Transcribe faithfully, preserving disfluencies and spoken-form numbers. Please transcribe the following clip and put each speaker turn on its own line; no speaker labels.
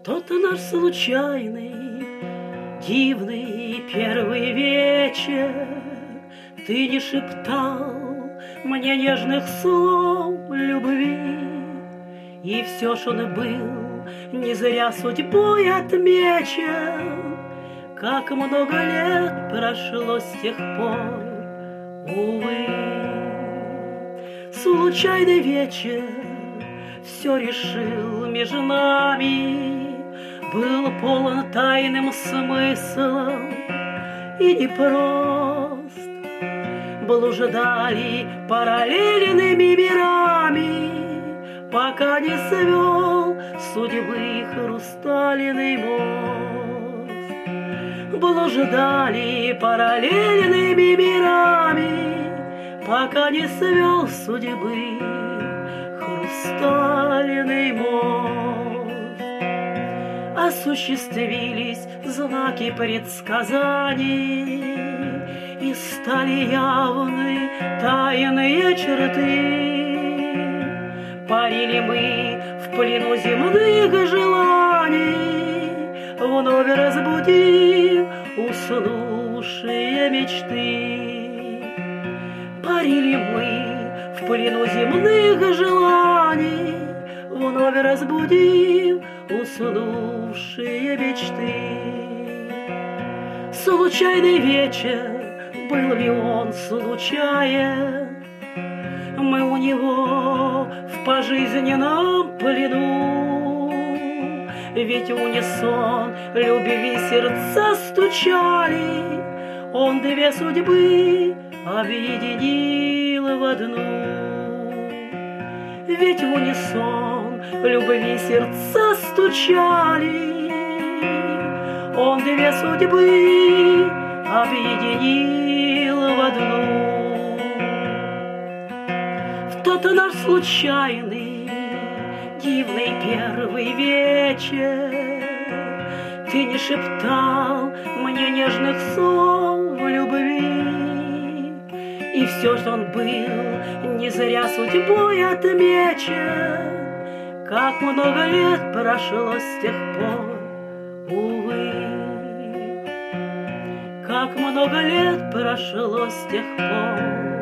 Тот наш случайный, дивный первый вечер. Ты не шептал мне нежных слов любви, и все ж он был не зря судьбой отмечен. Как много лет прошло с тех пор, увы. Случайный вечер все решил между нами, был полон тайным смыслом и непрост. Блуждали параллельными мирами, пока не свел судьбы хрустальный мост. Блуждали параллельными мирами, пока не свел судьбы хрустальный мост. Осуществились знаки предсказаний, и стали явны тайные черты. Парили мы в плену земных желаний, вновь разбудив уснувшие мечты. Парили мы в плену земных желаний, вновь разбудив уснувшие мечты. Случайный вечер, был ли он случайен? Мы у него в пожизненном плену, ведь в унисон любви сердца стучали, он две судьбы объединил в одну. Ведь в унисон любви сердца стучали, он две судьбы объединил в одну. В тот наш случайный, дивный первый вечер ты не шептал мне нежных слов любви, и все, что он был не зря судьбой отмечен. Как много лет прошло с тех пор, увы. Как много лет прошло с тех пор,